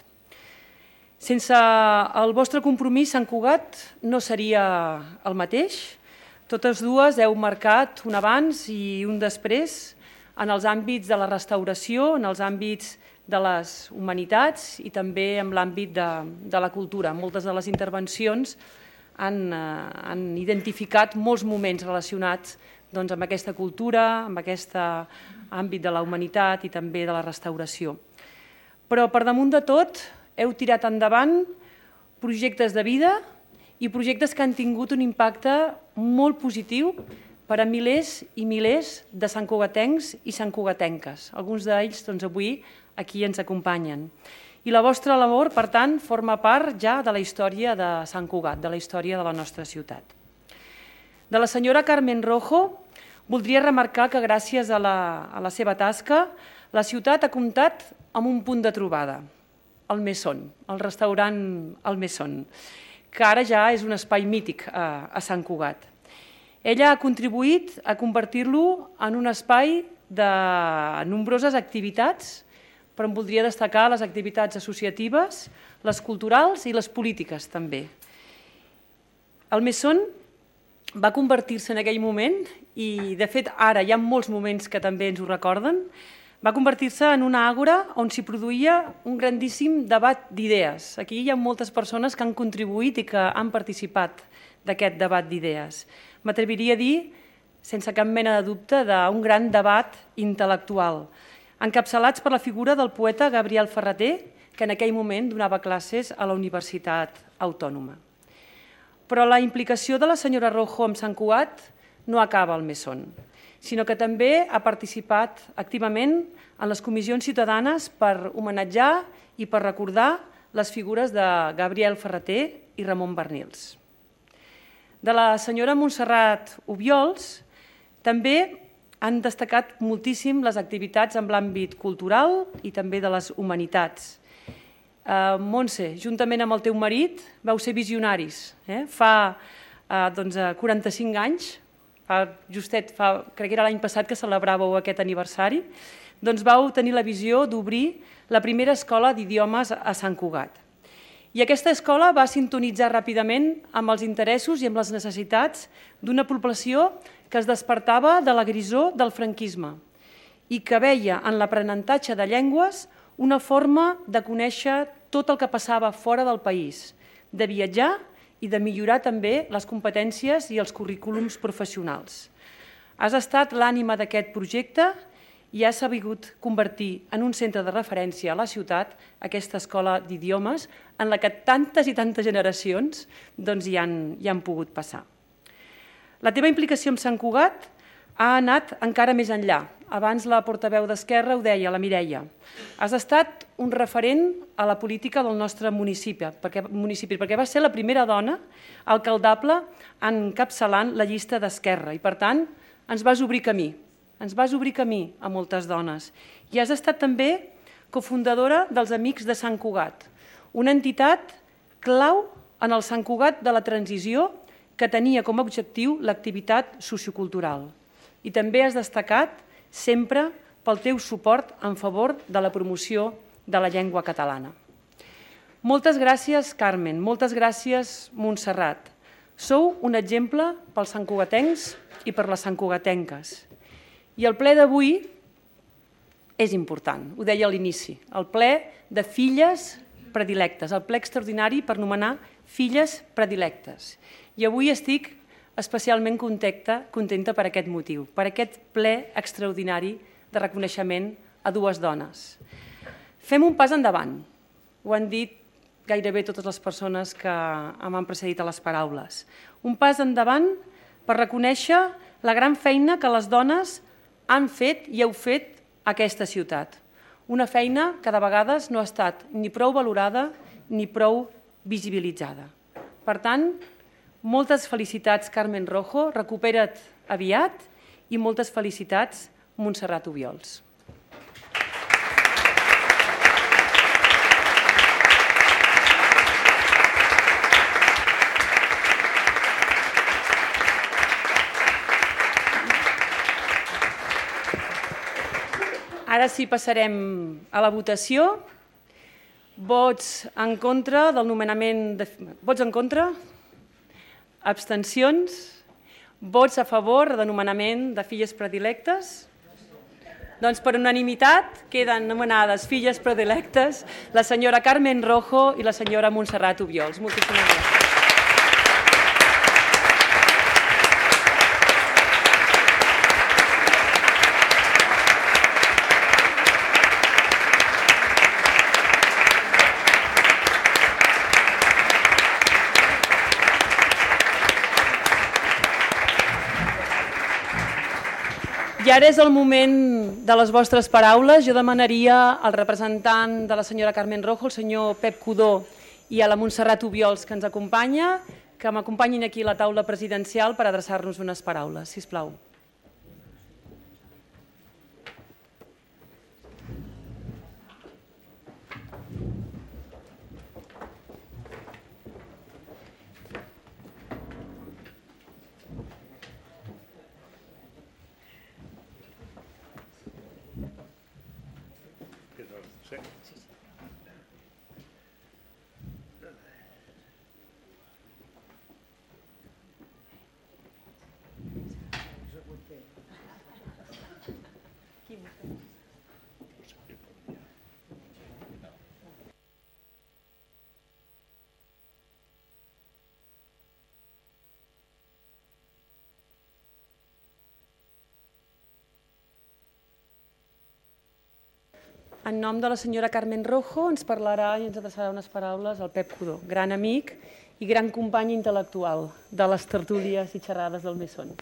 Sense el vostre compromís, Sant Cugat no seria el mateix. Totes dues heu marcat un abans i un després en els àmbits de la restauració, en els àmbits de les humanitats i també en l'àmbit de, de la cultura. Moltes de les intervencions han, eh, han identificat molts moments relacionats doncs, amb aquesta cultura, amb aquest àmbit de la humanitat i també de la restauració. Però per damunt de tot heu tirat endavant projectes de vida i projectes que han tingut un impacte molt positiu per a milers i milers de santcugatencs i santcugatenques. Alguns d'ells doncs, avui aquí ens acompanyen. I la vostra labor, per tant, forma part ja de la història de Sant Cugat, de la història de la nostra ciutat. De la senyora Carmen Rojo, voldria remarcar que gràcies a la, a la seva tasca, la ciutat ha comptat amb un punt de trobada, el Mesón, el restaurant El Mesón, que ara ja és un espai mític a, a Sant Cugat. Ella ha contribuït a convertir-lo en un espai de nombroses activitats, però em voldria destacar les activitats associatives, les culturals i les polítiques també. El Mesón va convertir-se en aquell moment, i de fet ara hi ha molts moments que també ens ho recorden, va convertir-se en una àgora on s'hi produïa un grandíssim debat d'idees. Aquí hi ha moltes persones que han contribuït i que han participat d'aquest debat d'idees. M'atreviria a dir, sense cap mena de dubte, d'un gran debat intel·lectual, encapçalats per la figura del poeta Gabriel Ferrater, que en aquell moment donava classes a la Universitat Autònoma. Però la implicació de la senyora Rojo amb Sant Cugat no acaba al Mesón, sinó que també ha participat activament en les comissions ciutadanes per homenatjar i per recordar les figures de Gabriel Ferrater i Ramon Barnils. de la senyora Montserrat Obiols, també han destacat moltíssim les activitats en l'àmbit cultural i també de les humanitats. Uh, Montse, juntament amb el teu marit, vau ser visionaris. Eh? Fa uh, doncs, quaranta-cinc anys, fa, justet, fa, crec que era l'any passat que celebràveu aquest aniversari, doncs vau tenir la visió d'obrir la primera escola d'idiomes a Sant Cugat. I aquesta escola va sintonitzar ràpidament amb els interessos i amb les necessitats d'una població que es despertava de la grisor del franquisme i que veia en l'aprenentatge de llengües una forma de conèixer tot el que passava fora del país, de viatjar i de millorar també les competències i els currículums professionals. Has estat l'ànima d'aquest projecte i ha sabut convertir en un centre de referència a la ciutat aquesta escola d'idiomes en la que tantes i tantes generacions doncs, hi, han, hi han pogut passar. La teva implicació amb Sant Cugat ha anat encara més enllà. Abans la portaveu d'Esquerra ho deia, la Mireia. Has estat un referent a la política del nostre municipi, perquè, municipi, perquè va ser la primera dona alcaldable encapçalant la llista d'Esquerra i, per tant, ens vas obrir camí. Ens vas obrir camí a moltes dones. I has estat també cofundadora dels Amics de Sant Cugat, una entitat clau en el Sant Cugat de la transició que tenia com a objectiu l'activitat sociocultural. I també has destacat sempre pel teu suport en favor de la promoció de la llengua catalana. Moltes gràcies, Carmen, moltes gràcies, Montserrat. Sou un exemple pels santcugatencs i per les santcugatenques. I el ple d'avui és important, ho deia a l'inici, el ple de filles predilectes, el ple extraordinari per nomenar filles predilectes. I avui estic especialment contenta, contenta per aquest motiu, per aquest ple extraordinari de reconeixement a dues dones. Fem un pas endavant, ho han dit gairebé totes les persones que m'han precedit a les paraules. Un pas endavant per reconèixer la gran feina que les dones han fet i heu fet a aquesta ciutat. Una feina que de vegades no ha estat ni prou valorada ni prou visibilitzada. Per tant, moltes felicitats, Carmen Rojo, recupera't aviat i moltes felicitats, Montserrat Obiols. Ara sí passarem a la votació. Vots en contra del nomenament... De... Vots en contra? Abstencions? Vots a favor de nomenament de filles predilectes? Doncs per unanimitat queden nomenades filles predilectes la senyora Carmen Rojo i la senyora Montserrat Obiols. Moltíssimes gràcies. I ara és el moment de les vostres paraules. Jo demanaria al representant de la senyora Carmen Rojo, el senyor Pep Codó, i a la Montserrat Obiols, que ens acompanya, que m'acompanyin aquí a la taula presidencial per adreçar-nos unes paraules, sisplau. En nom de la senyora Carmen Rojo ens parlarà i ens adreçarà unes paraules al Pep Codó, gran amic i gran company intel·lectual de les tertúlies i xerrades del Mesón.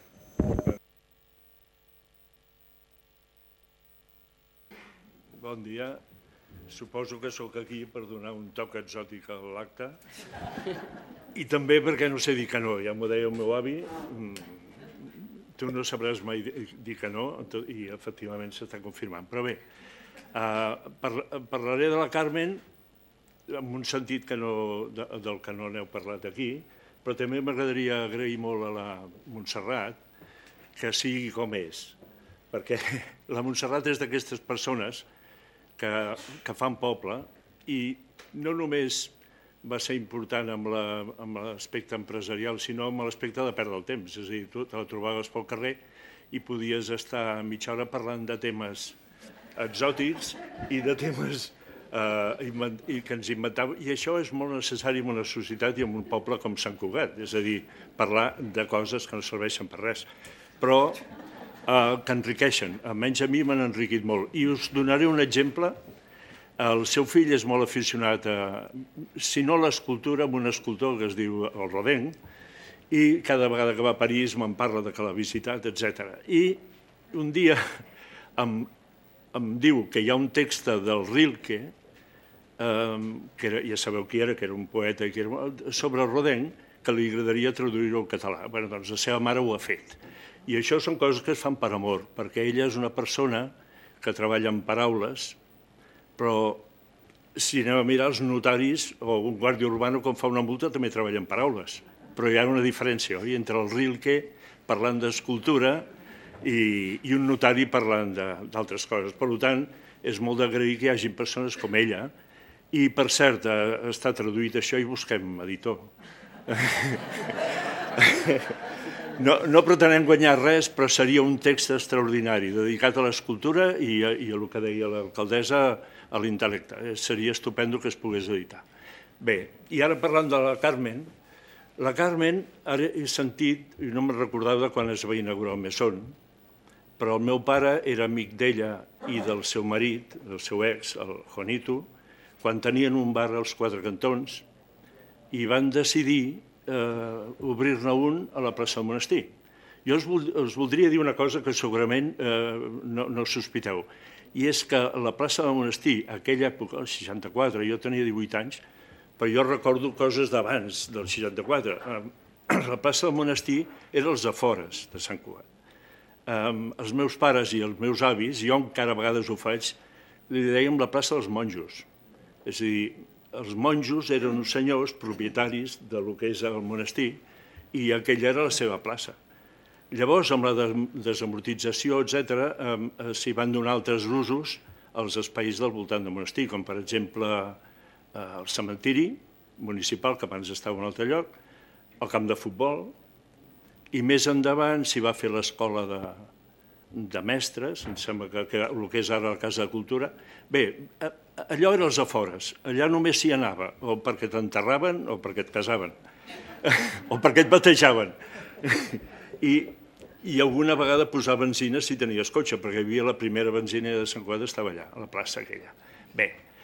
Bon dia. Suposo que sóc aquí per donar un toc exòtic a l'acte I també perquè no sé dir que no, ja m'ho deia el meu avi, tu no sabràs mai dir que no, i efectivament s'està confirmant. Però bé, parlaré de la Carmen en un sentit del que no n'heu parlat aquí, però també m'agradaria agrair molt a la Montserrat que sigui com és, perquè la Montserrat és d'aquestes persones que fan poble i no només va ser important amb l'aspecte empresarial, sinó amb l'aspecte de perdre el temps. És a dir, tu te la trobaves pel carrer i podies estar mitja hora parlant de temes exòtics i de temes que ens inventàvem. I això és molt necessari en una societat i en un poble com Sant Cugat, és a dir, parlar de coses que no serveixen per res, però que enriqueixen. Almenys a mi m'han enriquit molt. I us donaré un exemple. El seu fill és molt aficionat a, si no a l'escultura, a un escultor que es diu el Rodin, i cada vegada que va a París me'n parla que l'ha visitat, etcètera. I un dia em diu que hi ha un text del Rilke, que ja sabeu qui era, que era un poeta, sobre el Rodin, que li agradaria traduir-ho al català. Bé, doncs la seva mare ho ha fet. I això són coses que es fan per amor, perquè ella és una persona que treballa amb paraules, però si anem a mirar els notaris o un guàrdia urbano quan fa una multa també treballa en paraules. Però hi ha una diferència, oi?, entre el Rilke parlant d'escultura i un notari parlant d'altres coses. Per tant, és molt d'agrair que hi hagi persones com ella. I, per cert, està traduït això i busquem editor. No pretenem guanyar res, però seria un text extraordinari, dedicat a l'escultura i a el que deia l'alcaldessa, a l'intel·lecte. Seria estupendo que es pogués editar. Bé, i ara parlant de la Carmen, la Carmen, ara he sentit, i no me'n recordava quan es va inaugurar el Mesón, però el meu pare era amic d'ella i del seu marit, del seu ex, el Juanito, quan tenien un bar als Quatre Cantons i van decidir obrir-ne un a la plaça del Monestir. Jo us voldria dir una cosa que segurament no sospiteu, i és que la plaça del Monestir, aquella època, el seixanta-quatre, jo tenia divuit anys, però jo recordo coses d'abans del seixanta-quatre. La plaça del Monestir era als afores de Sant Cugat. Els meus pares i els meus avis, jo encara a vegades ho faig, li dèiem la plaça dels monjos. És a dir, els monjos eren uns senyors propietaris del que és el monestir i aquella era la seva plaça. Llavors, amb la desamortització, etcètera, s'hi van donar altres usos als espais del voltant del monestir, com per exemple el cementiri municipal, que abans estava en un altre lloc, el camp de futbol, i més endavant s'hi va fer l'escola de mestres, em sembla que el que és ara la Casa de Cultura. Bé, allò era als afores, allà només s'hi anava, o perquè t'enterraven o perquè et casaven, o perquè et batejaven. I alguna vegada posar benzina si tenies cotxe, perquè hi havia la primera benzinera de Sant Cugat, estava allà, a la plaça aquella. Bé,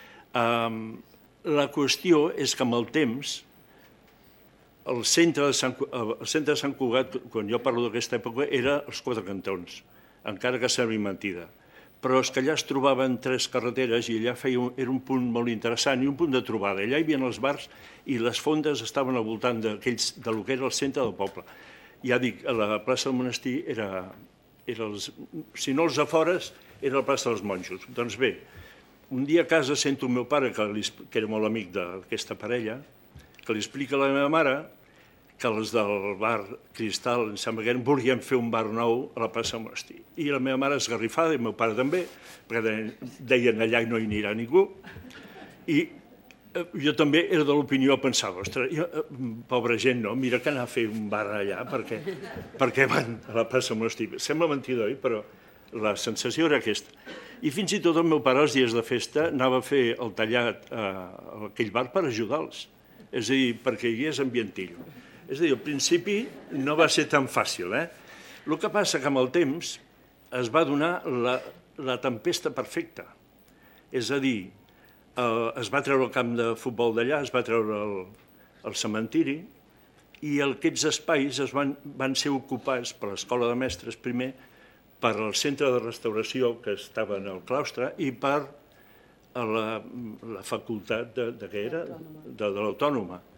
la qüestió és que amb el temps, el centre de Sant Cugat, quan jo parlo d'aquesta època, era els Quatre Cantons, encara que sembli mentida. Però és que allà es trobaven tres carreteres i allà era un punt molt interessant i un punt de trobada. Allà hi havia els bars i les fondes estaven al voltant del que era el centre del poble. Ja dic, la plaça del Monestir era, si no els afores, era la plaça dels monjos. Doncs bé, un dia a casa sento el meu pare, que era molt amic d'aquesta parella, que li explica a la meva mare que els del bar Cristal, em sembla que volien fer un bar nou a la plaça del Monestir. I la meva mare esgarrifada, i el meu pare també, perquè deien allà i no hi anirà ningú. I jo també era de l'opinió, pensava, ostres, pobra gent, no? Mira que anar a fer un bar allà, perquè van a la plaça del Monestir. Sembla mentida, oi? Però la sensació era aquesta. I fins i tot el meu pare, els dies de festa, anava a fer el tallat a aquell bar per ajudar-los. És a dir, perquè hi és ambientillo. És a dir, al principi no va ser tan fàcil, eh? El que passa que amb el temps es va donar la tempesta perfecta. És a dir, es va treure el camp de futbol d'allà, es va treure el cementiri i aquests espais van ser ocupats per l'Escola de Mestres primer, per al centre de restauració que estava en el claustre i per la facultat de què era? De l'Autònoma.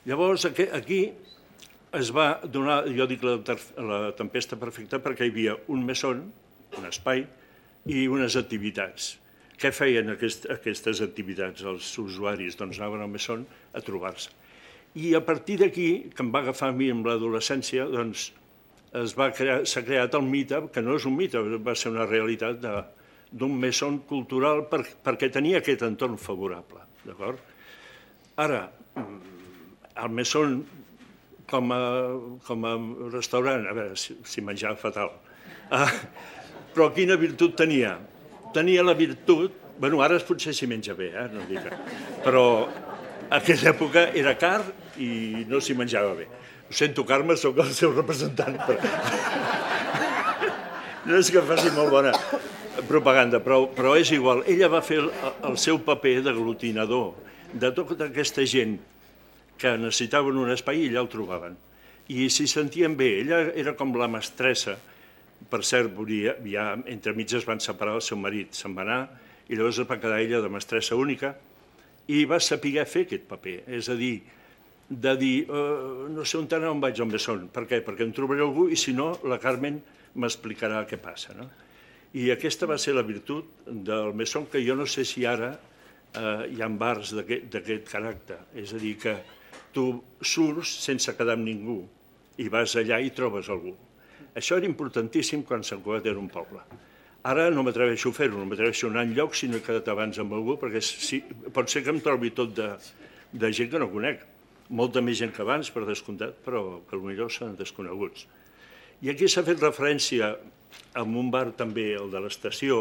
Llavors, aquí es va donar, jo dic la tempesta perfecta, perquè hi havia un mesón, un espai, i unes activitats. Què feien aquestes activitats? Els usuaris doncs anaven al mesón a trobar-se. I a partir d'aquí, que em va agafar a mi en l'adolescència, doncs s'ha creat el mite, que no és un mite, va ser una realitat d'un mesón cultural perquè tenia aquest entorn favorable. Ara, el mesón com a restaurant, a veure si menjava fatal, però quina virtut tenia? Tenia la virtut, bueno, ara potser s'hi menja bé, no dic, però a aquella època era car i no s'hi menjava bé. Ho sento, Carme, sóc el seu representant. No és que faci molt bona propaganda, però és igual. Ella va fer el seu paper d'aglutinador de tota aquesta gent que necessitaven un espai i allà el trobaven. I s'hi sentien bé. Ella era com la mestressa. Per cert, ja entre mig es van separar, el seu marit se'n va anar i llavors es va quedar ella de mestressa única i va saber fer aquest paper. És a dir, de dir, no sé on anar, on vaig, on mesón. Per què? Perquè em trobaré algú i si no, la Carmen m'explicarà què passa. I aquesta va ser la virtut del mesón, que jo no sé si ara hi ha bars d'aquest caràcter. És a dir, que tu surts sense quedar amb ningú i vas allà i trobes algú. Això era importantíssim quan Sant Cugat era un poble. Ara no m'atreveixo a fer-ho, no m'atreveixo a anar enlloc si no he quedat abans amb algú, perquè pot ser que em trobi tot de gent que no conec. Molta més gent que abans, per descomptat, però que potser són desconeguts. I aquí s'ha fet referència a un bar també, el de l'estació.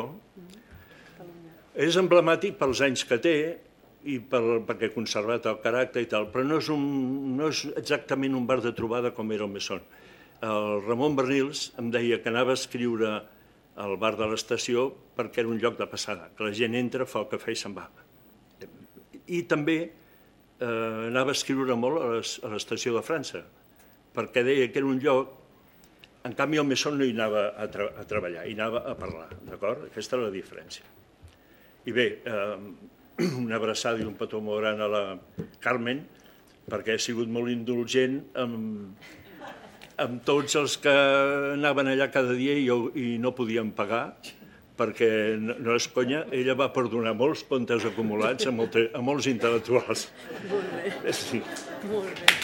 És emblemàtic pels anys que té i perquè ha conservat el caràcter i tal, però no és exactament un bar de trobada com era el mesón. El Ramon Bernils em deia que anava a escriure al bar de l'estació perquè era un lloc de passada, que la gent entra, fa el cafè i se'n va. I també anava a escriure molt a l'estació de França, perquè deia que era un lloc, en canvi el mesón no hi anava a treballar, hi anava a parlar, d'acord? Aquesta és la diferència. I bé, una abraçada i un petó molt gran a la Carmen, perquè ha sigut molt indulgent amb tots els que anaven allà cada dia i no podien pagar, perquè no és conya, ella va perdonar molts comptes acumulats a molts intel·lectuals. Molt bé. Sí. Molt bé.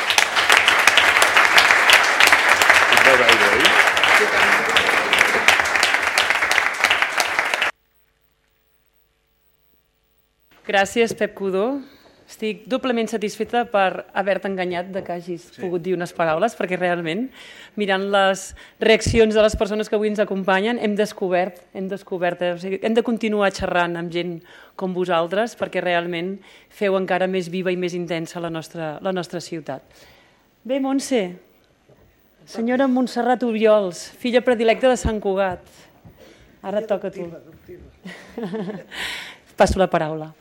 Gràcies, Pep Codó. Estic doblement satisfeta per haver-te enganyat de que hagis pogut dir unes paraules, perquè realment, mirant les reaccions de les persones que avui ens acompanyen, hem descobert, hem descobert, o sigui, hem de continuar xerrant amb gent com vosaltres, perquè realment feu encara més viva i més intensa la nostra, la nostra ciutat. Bé, Montse, senyora Montserrat Obiols, filla predilecta de Sant Cugat. Ara et toca a tu. Passo la paraula.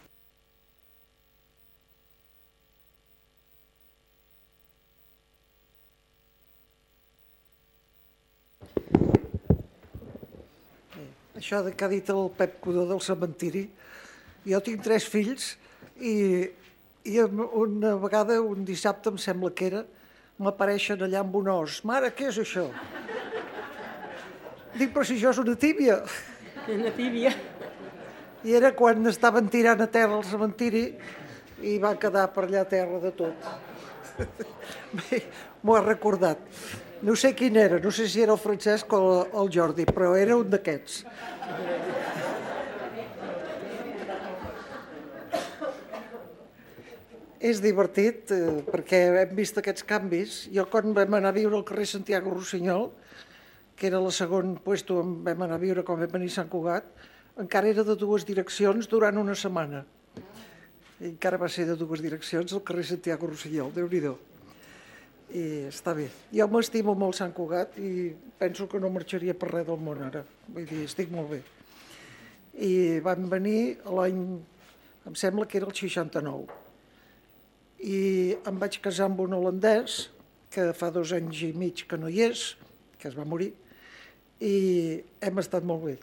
Això que ha dit el Pep Codó del cementiri, jo tinc tres fills i una vegada, un dissabte, em sembla que era, m'apareixen allà amb un os. Mare, què és això? Dic, però si això és una tíbia. Una tíbia. I era quan estaven tirant a terra al cementiri i va quedar per allà a terra de tot. M'ho ha recordat. No sé quin era, no sé si era el Francesc o el Jordi, però era un d'aquests. És divertit perquè hem vist aquests canvis. Jo quan vam anar a viure al carrer Santiago Rossinyol, que era el segon lloc on vam anar a viure quan vam venir a Sant Cugat, encara era de dues direccions durant una setmana. I encara va ser de dues direccions al carrer Santiago Rossinyol, Déu-n'hi-do. I està bé. Jo m'estimo molt Sant Cugat i penso que no marxaria per res del món ara. Vull dir, estic molt bé. I vam venir l'any, em sembla que era el seixanta-nou. I em vaig casar amb un holandès, que fa dos anys i mig que no hi és, que es va morir, i hem estat molt bé,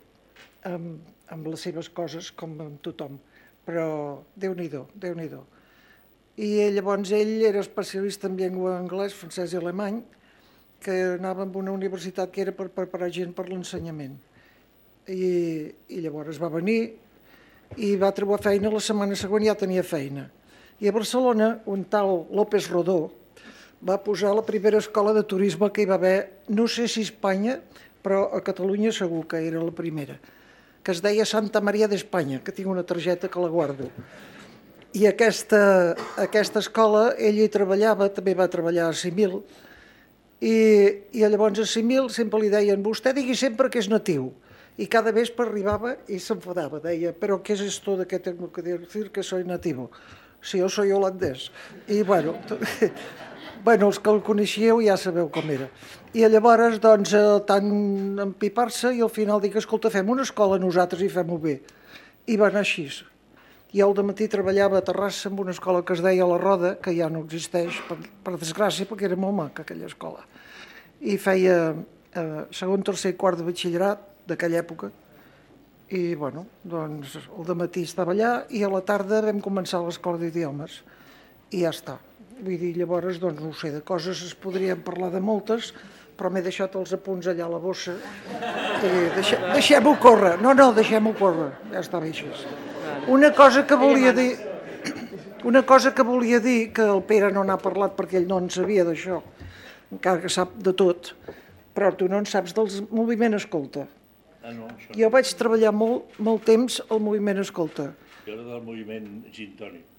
amb les seves coses com amb tothom. Però Déu-n'hi-do, Déu-n'hi-do. i llavors ell era especialista en llengua anglès, francès i alemany, que anava a una universitat que era per preparar gent per l'ensenyament. I, I llavors va venir i va trobar feina, la setmana següent ja tenia feina. I a Barcelona, un tal López Rodó va posar la primera escola de turisme que hi va haver, no sé si a Espanya, però a Catalunya segur que era la primera, que es deia Santa Maria d'Espanya, que tinc una targeta que la guardo. I aquesta, aquesta escola, ell hi treballava, també va treballar a Simil, i, i llavors a Simil sempre li deien, vostè digui sempre que és natiu, i cada vespre arribava i s'enfadava, deia, però què és esto de que tengo que decir que soy nativo? Si jo soy holandès. I bueno, bueno, els que el coneixíeu ja sabeu com era. I llavors, doncs, tant empipar-se i al final dic, escolta, fem una escola nosaltres i fem-ho bé. I va anar així. I al dematí treballava a Terrassa en una escola que es deia La Roda, que ja no existeix, per, per desgràcia, perquè era molt maca aquella escola. I feia eh, segon, tercer i quart de batxillerat d'aquella època. I, bueno, doncs, al dematí estava allà i a la tarda vam començar l'escola d'idiomes. I ja està. Vull dir, llavors, doncs, no ho sé, de coses es podrien parlar de moltes, però m'he deixat els apunts allà a la bossa. Deixe, deixem-ho córrer. No, no, deixem-ho córrer. Ja està bé així. Una cosa que volia dir, una cosa que volia dir, que el Pere no n'ha parlat perquè ell no en sabia d'això, encara que sap de tot, però tu no en saps del moviment Escolta. Ah, no, això no. Jo vaig treballar molt, molt temps al moviment Escolta. Jo era del moviment gin tònic.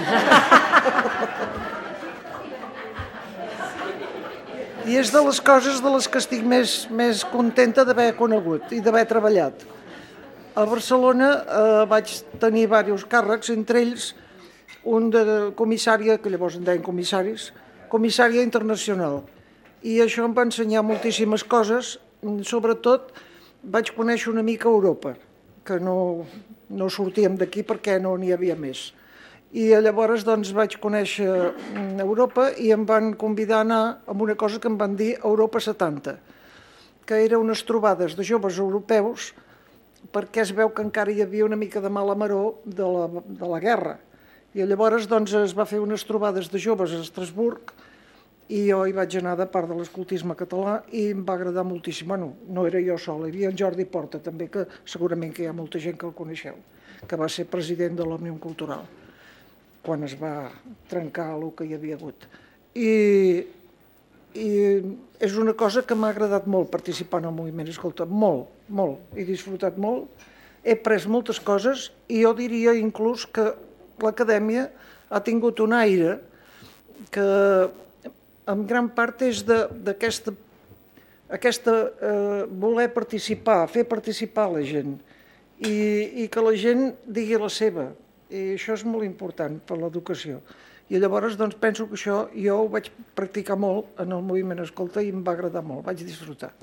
I és de les coses de les que estic més, més contenta d'haver conegut i d'haver treballat. A Barcelona eh, vaig tenir diversos càrrecs, entre ells un de comissària, que llavors en deien comissaris, comissària internacional. I això em va ensenyar moltíssimes coses, sobretot vaig conèixer una mica Europa, que no, no sortíem d'aquí perquè no n'hi havia més. I llavors doncs, vaig conèixer Europa i em van convidar a anar a una cosa que em van dir Europa setanta, que eren unes trobades de joves europeus perquè es veu que encara hi havia una mica de mala maror de la, de la guerra. I llavors doncs, es va fer unes trobades de joves a Estrasburg i jo hi vaig anar de part de l'escoltisme català i em va agradar moltíssim. Bueno, no era jo sola, hi havia en Jordi Porta també, que segurament que hi ha molta gent que el coneixeu, que va ser president de l'Òmnium Cultural quan es va trencar el que hi havia hagut. I, i és una cosa que m'ha agradat molt participar en el moviment Escolta, molt, molt, he disfrutat molt, he pres moltes coses i jo diria inclús que l'acadèmia ha tingut un aire que en gran part és d'aquesta aquesta, eh, voler participar, fer participar la gent i, i que la gent digui la seva. I això és molt important per l'educació. I llavors doncs, penso que això jo ho vaig practicar molt en el moviment Escolta i em va agradar molt, vaig disfrutar.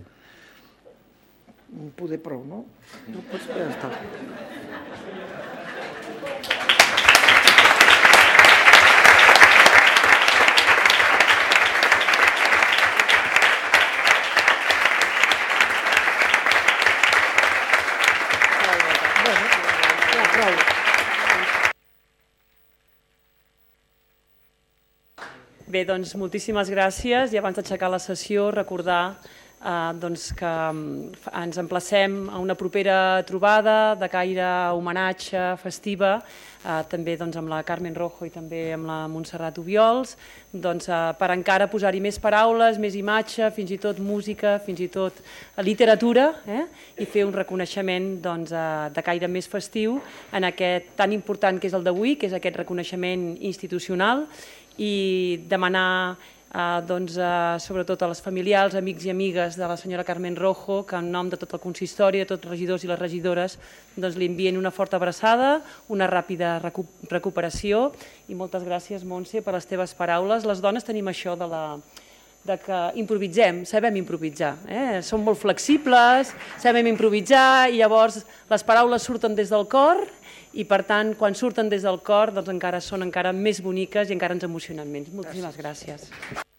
Poder prou, no? No pots ja està. Bé, doncs moltíssimes gràcies i abans d'aixecar la sessió recordar eh, doncs, que ens emplacem a una propera trobada de caire homenatge festiva, eh, també doncs, amb la Carmen Rojo i també amb la Montserrat Obiols, doncs, eh, per encara posar-hi més paraules, més imatge, fins i tot música, fins i tot literatura, eh, i fer un reconeixement doncs, eh, de caire més festiu en aquest tan important que és el d'avui, que és aquest reconeixement institucional, i demanar eh, doncs, eh, sobretot a les familiars, amics i amigues de la senyora Carmen Rojo que en nom de tot el consistori, de tots els regidors i les regidores doncs, li envien una forta abraçada, una ràpida recu recuperació i moltes gràcies, Montse, per les teves paraules. Les dones tenim això de la de que improvisem, sabem improvisar, eh? Som molt flexibles, sabem improvisar i llavors les paraules surten des del cor i per tant quan surten des del cor doncs encara són encara més boniques i encara ens emocionen menys. Moltíssimes gràcies.